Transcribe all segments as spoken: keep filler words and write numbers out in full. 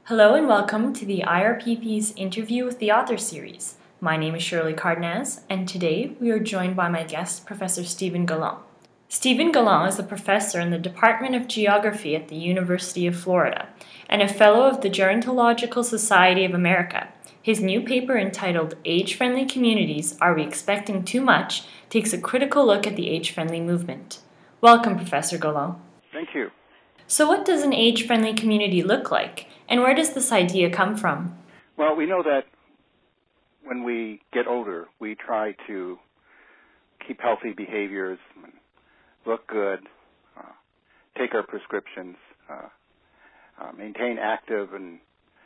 Hello and welcome to the I R P P's Interview with the Author series. My name is Shirley Cardenas, and today we are joined by my guest, Professor Stephen Gallant. Stephen Gallant is a professor in the Department of Geography at the University of Florida and a fellow of the Gerontological Society of America. His new paper entitled Age-Friendly Communities, Are We Expecting Too Much? Takes a critical look at the age-friendly movement. Welcome, Professor Gallant. Thank you. So what does an age-friendly community look like, and where does this idea come from? Well, we know that when we get older, we try to keep healthy behaviors, look good, uh, take our prescriptions, uh, uh, maintain active and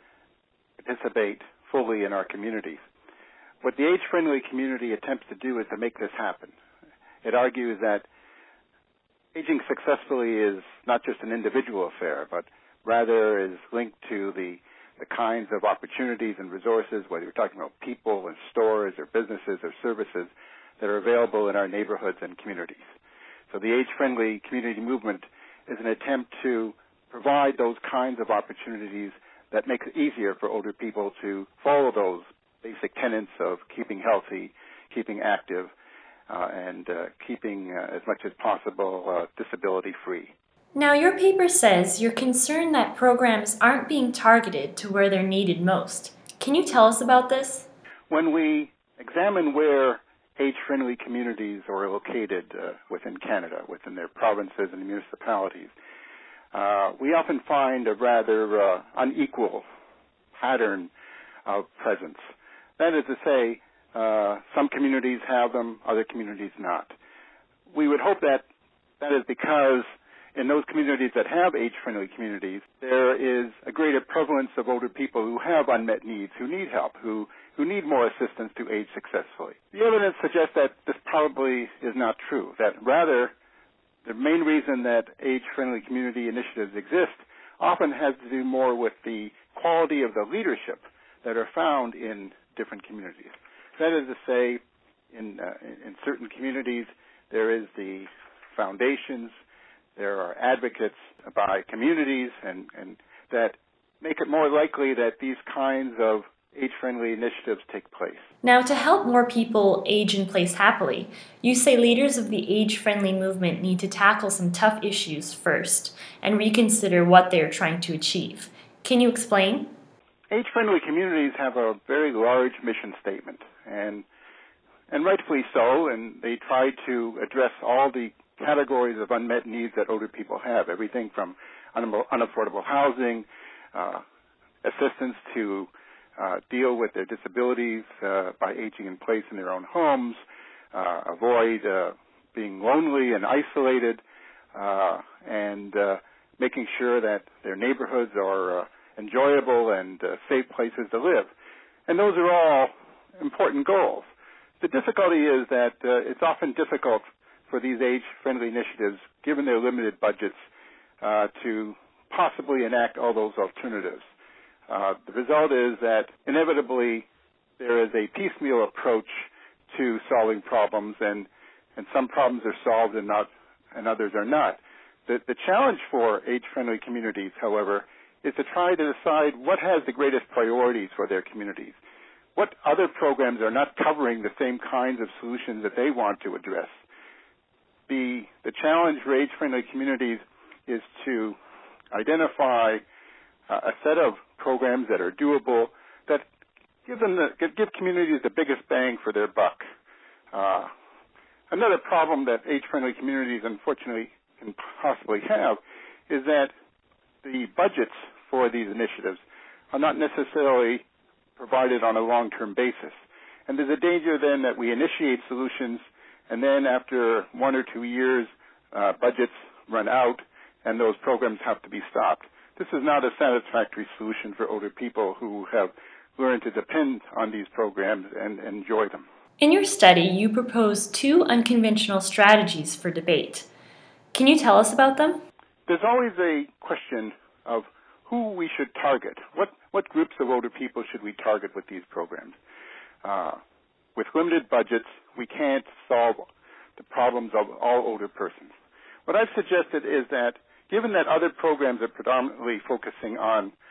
participate fully in our communities. What the age-friendly community attempts to do is to make this happen. It argues that aging successfully is not just an individual affair, but rather is linked to the, the kinds of opportunities and resources, whether you're talking about people and stores or businesses or services that are available in our neighborhoods and communities. So the age-friendly community movement is an attempt to provide those kinds of opportunities that make it easier for older people to follow those basic tenets of keeping healthy, keeping active, Uh, and uh, keeping uh, as much as possible uh, disability-free. Now, your paper says you're concerned that programs aren't being targeted to where they're needed most. Can you tell us about this? When we examine where age-friendly communities are located uh, within Canada, within their provinces and municipalities, uh, we often find a rather uh, unequal pattern of presence. That is to say, Uh, some communities have them, other communities not. We would hope that that is because in those communities that have age-friendly communities, there is a greater prevalence of older people who have unmet needs, who need help, who, who need more assistance to age successfully. The evidence suggests that this probably is not true, that rather the main reason that age-friendly community initiatives exist often has to do more with the quality of the leadership that are found in different communities. That is to say, in, uh, in certain communities, there is the foundations, there are advocates by communities, and, and that make it more likely that these kinds of age-friendly initiatives take place. Now, to help more people age in place happily, you say leaders of the age-friendly movement need to tackle some tough issues first and reconsider what they are trying to achieve. Can you explain? Age-friendly communities have a very large mission statement, and and rightfully so, and they try to address all the categories of unmet needs that older people have, everything from un- unaffordable housing, uh, assistance to uh, deal with their disabilities uh, by aging in place in their own homes, uh, avoid uh, being lonely and isolated, uh, and uh, making sure that their neighborhoods are uh, enjoyable and uh, safe places to live. And those are all important goals. The difficulty is that uh, it's often difficult for these age-friendly initiatives, given their limited budgets, uh, to possibly enact all those alternatives. Uh, the result is that inevitably there is a piecemeal approach to solving problems, and, and some problems are solved and not, and others are not. The, the challenge for age-friendly communities, however, is to try to decide what has the greatest priorities for their communities. What other programs are not covering the same kinds of solutions that they want to address? The, the challenge for age-friendly communities is to identify uh, a set of programs that are doable, that give them the, give communities the biggest bang for their buck. Uh, another problem that age-friendly communities unfortunately can possibly have is that the budgets for these initiatives are not necessarily provided on a long-term basis. And there's a danger then that we initiate solutions, and then after one or two years, uh, budgets run out, and those programs have to be stopped. This is not a satisfactory solution for older people who have learned to depend on these programs and enjoy them. In your study, you propose two unconventional strategies for debate. Can you tell us about them? There's always a question of who we should target. What, what groups of older people should we target with these programs? Uh, with limited budgets, we can't solve the problems of all older persons. What I've suggested is that given that other programs are predominantly focusing on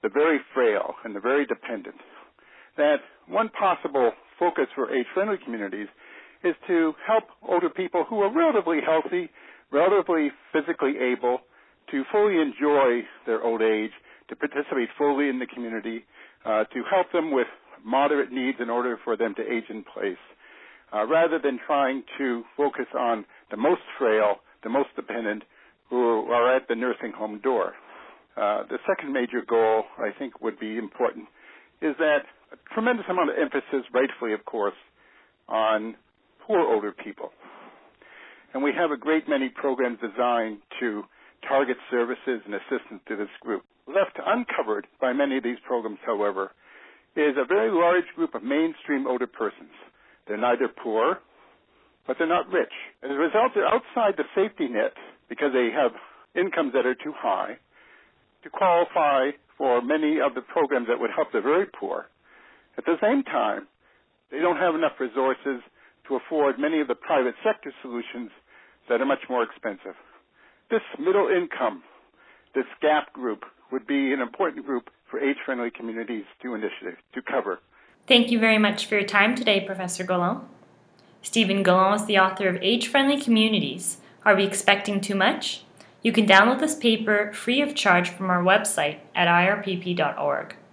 the very frail and the very dependent, that one possible focus for age-friendly communities is to help older people who are relatively healthy, relatively physically able to fully enjoy their old age, to participate fully in the community, uh, to help them with moderate needs in order for them to age in place, uh, rather than trying to focus on the most frail, the most dependent, who are at the nursing home door. Uh, the second major goal, I think, would be important, is that a tremendous amount of emphasis, rightfully, of course, on poor older people. And we have a great many programs designed to target services and assistance to this group. Left uncovered by many of these programs, however, is a very large group of mainstream older persons. They're neither poor, but they're not rich. As a result, they're outside the safety net because they have incomes that are too high to qualify for many of the programs that would help the very poor. At the same time, they don't have enough resources to afford many of the private sector solutions that are much more expensive. This middle income, this gap group, would be an important group for age-friendly communities to initiative to cover. Thank you very much for your time today, Professor Gallant. Stephen Gallant is the author of Age-Friendly Communities. Are we expecting too much? You can download this paper free of charge from our website at I R P P dot org.